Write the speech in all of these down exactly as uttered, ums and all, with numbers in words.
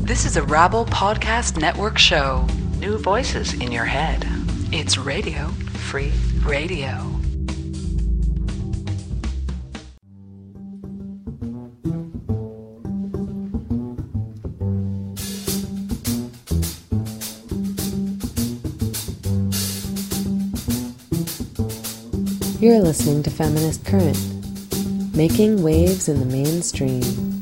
This is a Rabble Podcast Network show. New voices in your head. It's Radio Free Radio. You're listening to Feminist Current, making waves in the mainstream.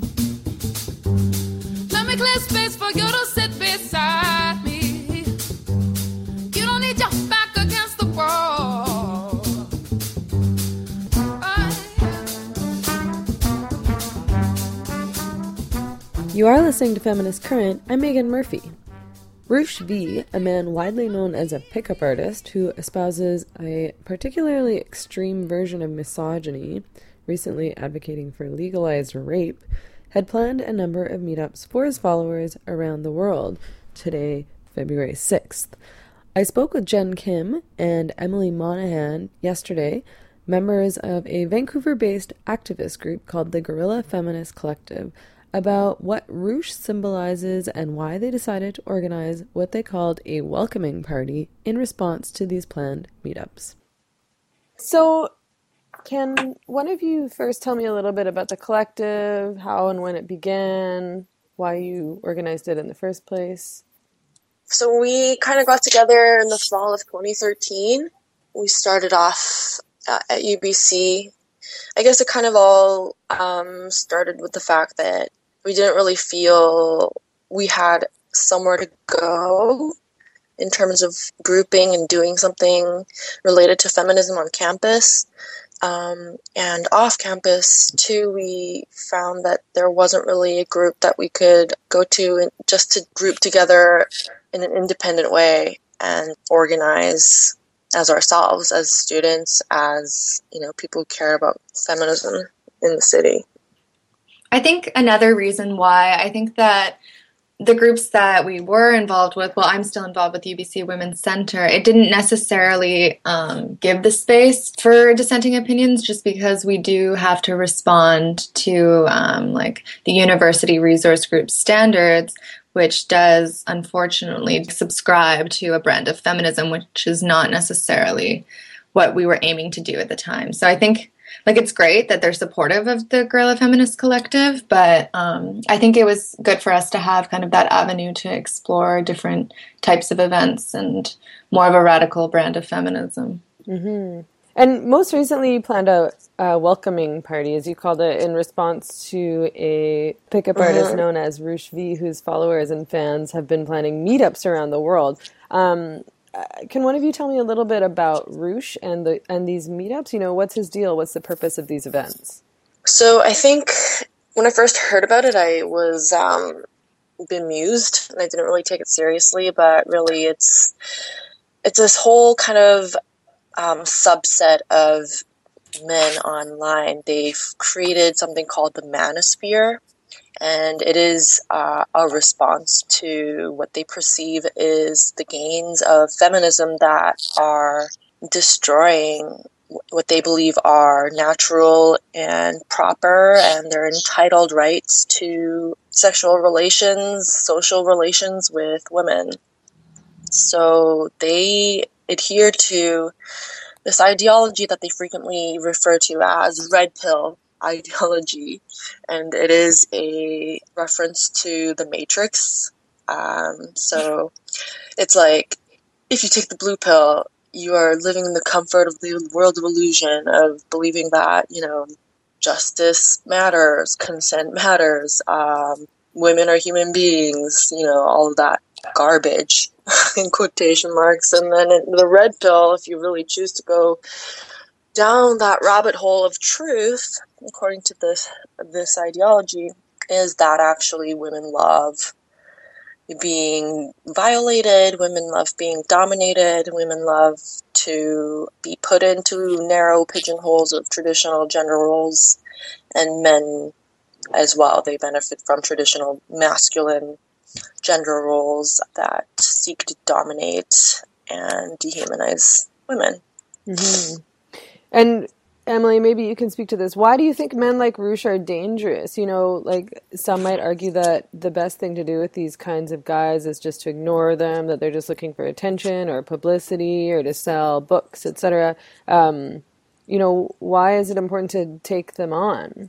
Let me clear space for you to sit beside me. You don't need your back against the wall. I... You are listening to Feminist Current. I'm Megan Murphy. Roosh V, a man widely known as a pickup artist who espouses a particularly extreme version of misogyny, recently advocating for legalized rape, had planned a number of meetups for his followers around the world, today, February sixth. I spoke with Jen Kim and Emily Monahan yesterday, members of a Vancouver-based activist group called the Guerrilla Feminist Collective, about what Roosh symbolizes and why they decided to organize what they called a welcoming party in response to these planned meetups. So, can one of you first tell me a little bit about the collective, how and when it began, why you organized it in the first place? So we kind of got together in the fall of twenty thirteen. We started off at, at U B C. I guess it kind of all um, started with the fact that we didn't really feel we had somewhere to go in terms of grouping and doing something related to feminism on campus. Um, and off campus, too, we found that there wasn't really a group that we could go to and just to group together in an independent way and organize as ourselves, as students, as, you know, people who care about feminism in the city. I think another reason why, I think that the groups that we were involved with, well, I'm still involved with U B C Women's Center, it didn't necessarily um, give the space for dissenting opinions, just because we do have to respond to um, like the University Resource Group standards, which does unfortunately subscribe to a brand of feminism, which is not necessarily what we were aiming to do at the time. So I think Like, it's great that they're supportive of the Guerrilla Feminist Collective, but um, I think it was good for us to have kind of that avenue to explore different types of events and more of a radical brand of feminism. Mm-hmm. And most recently, you planned a, a welcoming party, as you called it, in response to a pickup mm-hmm. artist known as Roosh V, whose followers and fans have been planning meetups around the world. Um, Can one of you tell me a little bit about Roosh and the and these meetups? You know, what's his deal? What's the purpose of these events? So I think when I first heard about it, I was um, bemused, and I didn't really take it seriously. But really, it's it's this whole kind of um, subset of men online. They've created something called the Manosphere. And it is uh, a response to what they perceive is the gains of feminism that are destroying what they believe are natural and proper and their entitled rights to sexual relations, social relations with women. So they adhere to this ideology that they frequently refer to as red pill ideology, and it is a reference to the Matrix. Um, so it's like, if you take the blue pill, you are living in the comfort of the world of illusion of believing that, you know, justice matters, consent matters, um, women are human beings, you know, all of that garbage in quotation marks. And then in the red pill, if you really choose to go down that rabbit hole of truth, according to this this ideology, is that actually women love being violated, women love being dominated, women love to be put into narrow pigeonholes of traditional gender roles, and men as well. They benefit from traditional masculine gender roles that seek to dominate and dehumanize women. Mm-hmm. And Emily, maybe you can speak to this. Why do you think men like Roosh are dangerous? You know, like some might argue that the best thing to do with these kinds of guys is just to ignore them, that they're just looking for attention or publicity or to sell books, et cetera. Um, you know, why is it important to take them on?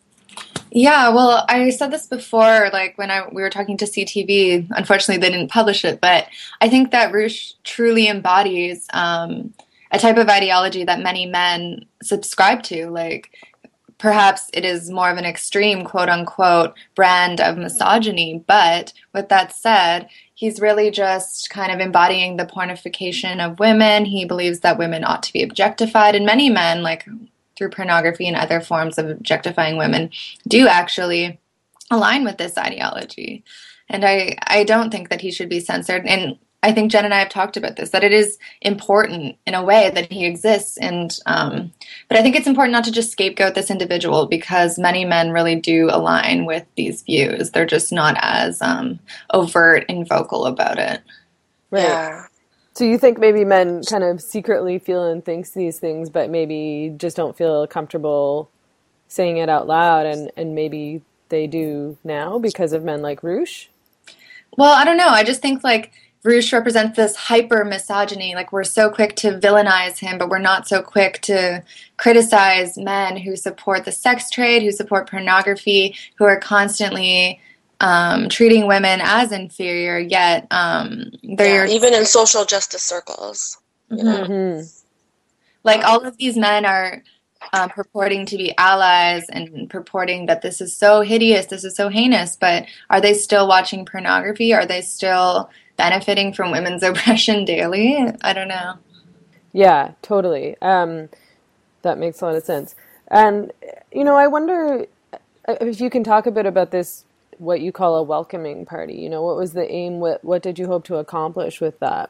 Yeah, well, I said this before, like when I we were talking to C T V. Unfortunately, they didn't publish it, but I think that Roosh truly embodies um, a type of ideology that many men subscribe to. Like, perhaps it is more of an extreme, quote unquote, brand of misogyny. But with that said, he's really just kind of embodying the pornification of women. He believes that women ought to be objectified, and many men, like through pornography and other forms of objectifying women, do actually align with this ideology. And I, I don't think that he should be censored. And I think Jen and I have talked about this, that it is important in a way that he exists. And um, but I think it's important not to just scapegoat this individual, because many men really do align with these views. They're just not as um, overt and vocal about it. Right. Yeah. So you think maybe men kind of secretly feel and thinks these things, but maybe just don't feel comfortable saying it out loud, and, and maybe they do now because of men like Roosh? Well, I don't know. I just think like Roosh represents this hyper misogyny. Like, we're so quick to villainize him, but we're not so quick to criticize men who support the sex trade, who support pornography, who are constantly Um, treating women as inferior, yet um, they're Yeah, even in social justice circles. You mm-hmm. know? Mm-hmm. Like, all of these men are uh, purporting to be allies and purporting that this is so hideous, this is so heinous, but are they still watching pornography? Are they still benefiting from women's oppression daily? I don't know. Yeah, totally. Um, that makes a lot of sense. And, you know, I wonder if you can talk a bit about this, what you call a welcoming party. You know, what was the aim? What, what did you hope to accomplish with that?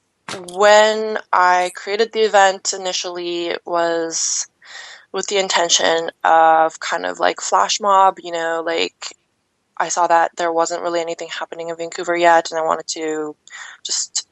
When I created the event initially, it was with the intention of kind of like flash mob, you know, like I saw that there wasn't really anything happening in Vancouver yet, and I wanted to just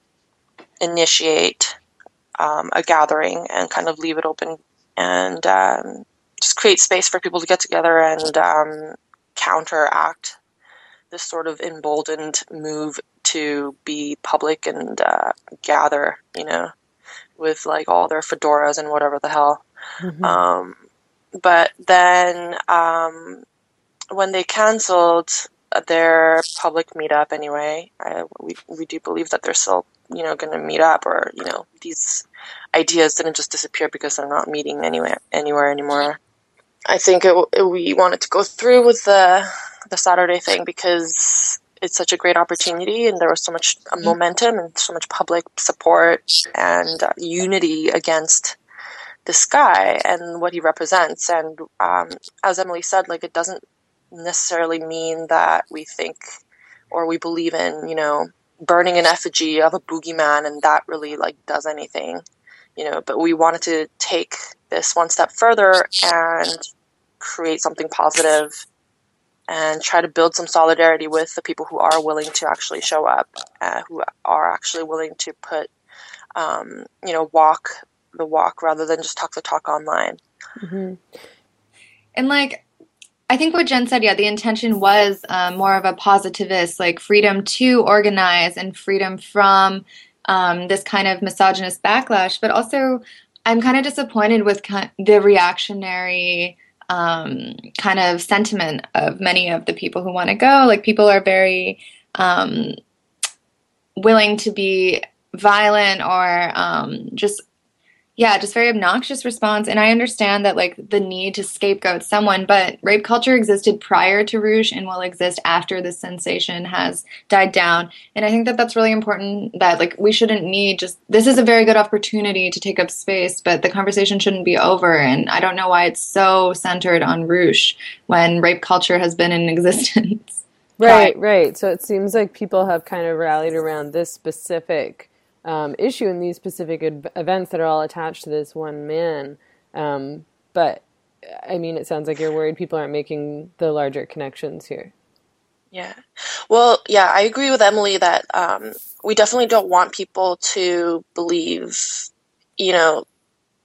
initiate um, a gathering and kind of leave it open and um, just create space for people to get together and um, counteract this sort of emboldened move to be public and uh, gather, you know, with like all their fedoras and whatever the hell. Mm-hmm. Um, but then um, when they canceled their public meetup anyway, I, we, we do believe that they're still, you know, going to meet up, or, you know, these ideas didn't just disappear because they're not meeting anywhere, anywhere anymore. I think it, it, we wanted to go through with the the Saturday thing because it's such a great opportunity, and there was so much uh, momentum and so much public support and uh, unity against this guy and what he represents. And um, as Emily said, like, it doesn't necessarily mean that we think or we believe in, you know, burning an effigy of a boogeyman and that really like does anything, you know, but we wanted to take this one step further and create something positive and try to build some solidarity with the people who are willing to actually show up, uh, who are actually willing to put, um, you know, walk the walk rather than just talk the talk online. Mm-hmm. And like, I think what Jen said, yeah, the intention was um, more of a positivist, like freedom to organize and freedom from um, this kind of misogynist backlash. But also, I'm kind of disappointed with kind of the reactionary um, kind of sentiment of many of the people who want to go. Like, people are very um, willing to be violent or um, just, yeah, just very obnoxious response. And I understand that, like, the need to scapegoat someone, but rape culture existed prior to Roosh and will exist after this sensation has died down. And I think that that's really important, that, like, we shouldn't need just, this is a very good opportunity to take up space, but the conversation shouldn't be over. And I don't know why it's so centered on Roosh when rape culture has been in existence. Right, right. So it seems like people have kind of rallied around this specific Um, issue in these specific ad- events that are all attached to this one man. Um, but, I mean, it sounds like you're worried people aren't making the larger connections here. Yeah. Well, yeah, I agree with Emily that um, we definitely don't want people to believe, you know,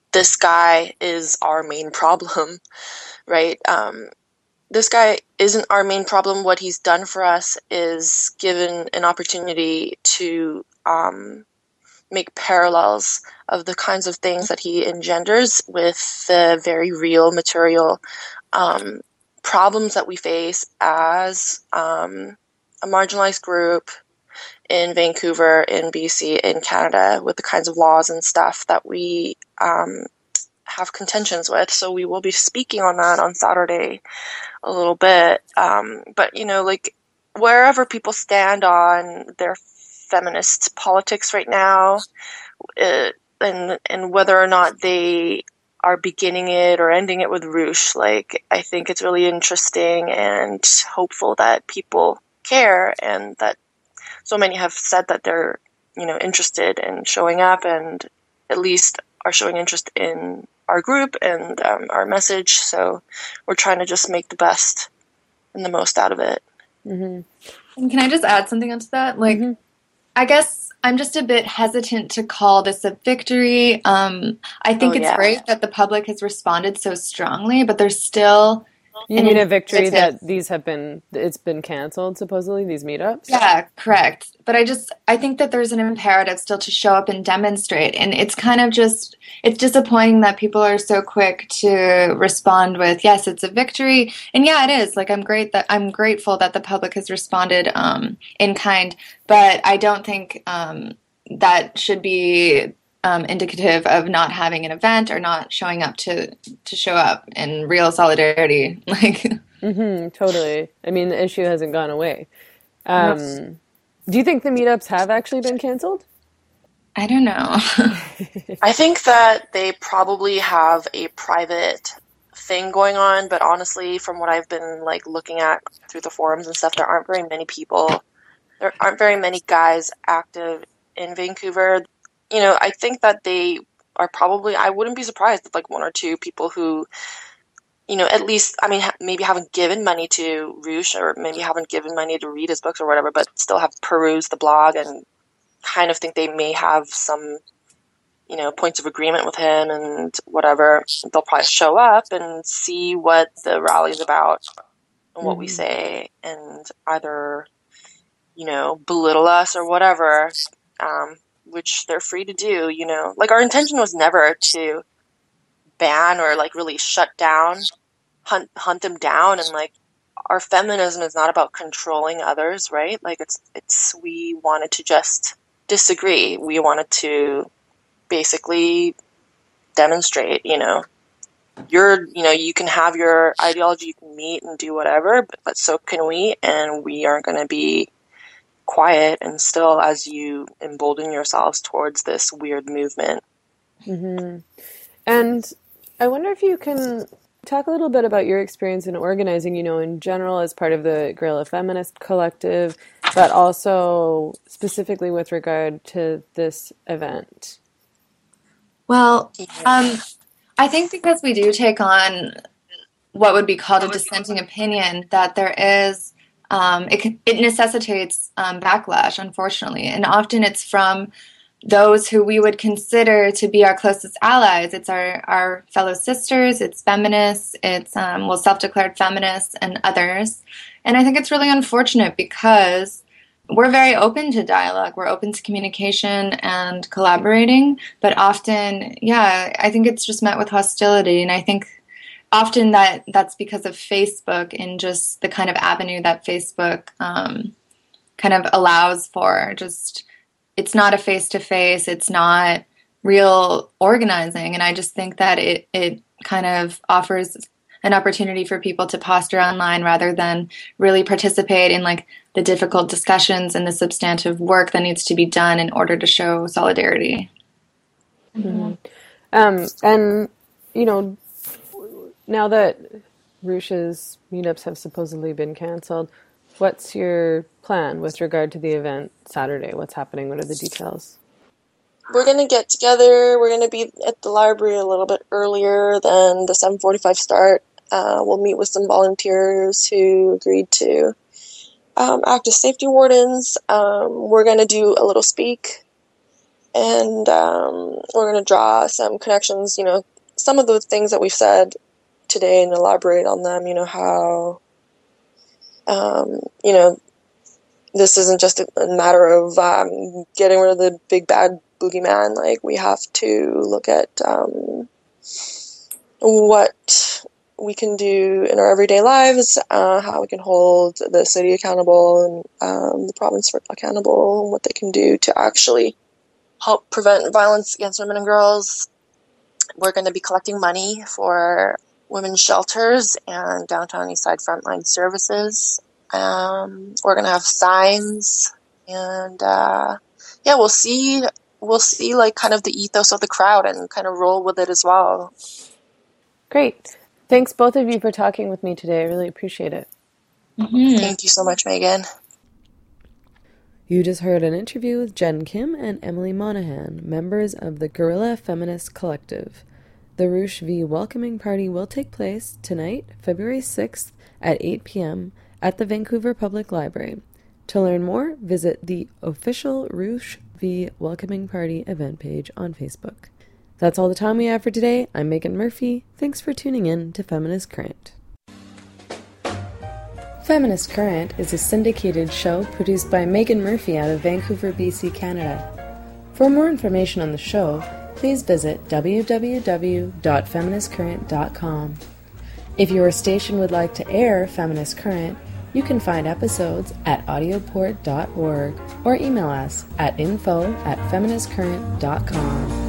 this guy is our main problem, right? Um, this guy isn't our main problem. What he's done for us is given an opportunity to um, make parallels of the kinds of things that he engenders with the very real material um, problems that we face as um, a marginalized group in Vancouver, in B C, in Canada, with the kinds of laws and stuff that we um, have contentions with. So we will be speaking on that on Saturday a little bit. Um, but, you know, like, wherever people stand on their feminist politics right now, it, and and whether or not they are beginning it or ending it with Roosh, like, I think it's really interesting and hopeful that people care, and that so many have said that they're, you know, interested in showing up, and at least are showing interest in our group and um, our message. So we're trying to just make the best and the most out of it. Mm-hmm. And can I just add something onto that? Like, mm-hmm. I guess I'm just a bit hesitant to call this a victory. Um, I think oh, it's yeah. great that the public has responded so strongly, but there's still... You mean a victory that these have been, it's been canceled, supposedly, these meetups? Yeah, correct. But I just, I think that there's an imperative still to show up and demonstrate. And it's kind of just, it's disappointing that people are so quick to respond with, yes, it's a victory. And yeah, it is. Like, I'm great that, I'm grateful that the public has responded um, in kind. But I don't think um, that should be Um, indicative of not having an event or not showing up to to show up in real solidarity. Like, mm-hmm, totally. I mean, the issue hasn't gone away. Um, yes. Do you think the meetups have actually been canceled? I don't know. I think that they probably have a private thing going on, but honestly, from what I've been like looking at through the forums and stuff, there aren't very many people. There aren't very many guys active in Vancouver. You know, I think that they are probably, I wouldn't be surprised if like one or two people who, you know, at least, I mean, ha- maybe haven't given money to Roosh, or maybe haven't given money to read his books or whatever, but still have perused the blog and kind of think they may have some, you know, points of agreement with him and whatever. They'll probably show up and see what the rally's about and what mm-hmm. we say, and either, you know, belittle us or whatever. Um, which they're free to do, you know. Like, our intention was never to ban or, like, really shut down, hunt hunt them down, and, like, our feminism is not about controlling others, right? Like, it's, it's we wanted to just disagree. We wanted to basically demonstrate, you know, you're, you know, you can have your ideology, you can meet and do whatever, but, but so can we, and we aren't going to be quiet and still as you embolden yourselves towards this weird movement. Mm-hmm. And I wonder if you can talk a little bit about your experience in organizing, you know, in general as part of the Guerrilla Feminist Collective, but also specifically with regard to this event. Well, um, I think because we do take on what would be called a dissenting opinion, that there is Um, it, it necessitates um, backlash, unfortunately, and often it's from those who we would consider to be our closest allies. It's our, our fellow sisters, it's feminists, it's um, well, self-declared feminists and others. And I think it's really unfortunate because we're very open to dialogue, we're open to communication and collaborating, but often, yeah, I think it's just met with hostility, and I think often that that's because of Facebook and just the kind of avenue that Facebook um, kind of allows for. Just, it's not a face-to-face, it's not real organizing. And I just think that it, it kind of offers an opportunity for people to posture online rather than really participate in like the difficult discussions and the substantive work that needs to be done in order to show solidarity. Mm-hmm. Um, and, you know, now that Roosh's meetups have supposedly been canceled, what's your plan with regard to the event Saturday? What's happening? What are the details? We're going to get together. We're going to be at the library a little bit earlier than the seven forty-five start. Uh, we'll meet with some volunteers who agreed to um, act as safety wardens. Um, we're going to do a little speak and um, we're going to draw some connections, you know, some of the things that we've said today and elaborate on them, you know, how, um, you know, this isn't just a, a matter of um, getting rid of the big bad boogeyman. Like, we have to look at um, what we can do in our everyday lives, uh, how we can hold the city accountable and um, the province accountable, and what they can do to actually help prevent violence against women and girls. We're going to be collecting money for women's shelters and downtown Eastside frontline services. Um, we're going to have signs, and uh, yeah, we'll see, we'll see like kind of the ethos of the crowd and kind of roll with it as well. Great. Thanks both of you for talking with me today. I really appreciate it. Mm-hmm. Thank you so much, Megan. You just heard an interview with Jen Kim and Emily Monahan, members of the Guerrilla Feminist Collective. The Rouge V Welcoming Party will take place tonight, February sixth at eight p.m. at the Vancouver Public Library. To learn more, visit the official Rouge V Welcoming Party event page on Facebook. That's all the time we have for today. I'm Megan Murphy. Thanks for tuning in to Feminist Current. Feminist Current is a syndicated show produced by Megan Murphy out of Vancouver, B C, Canada. For more information on the show, please visit w w w dot feminist current dot com. If your station would like to air Feminist Current, you can find episodes at audioport dot org or email us at info at feminist current dot com.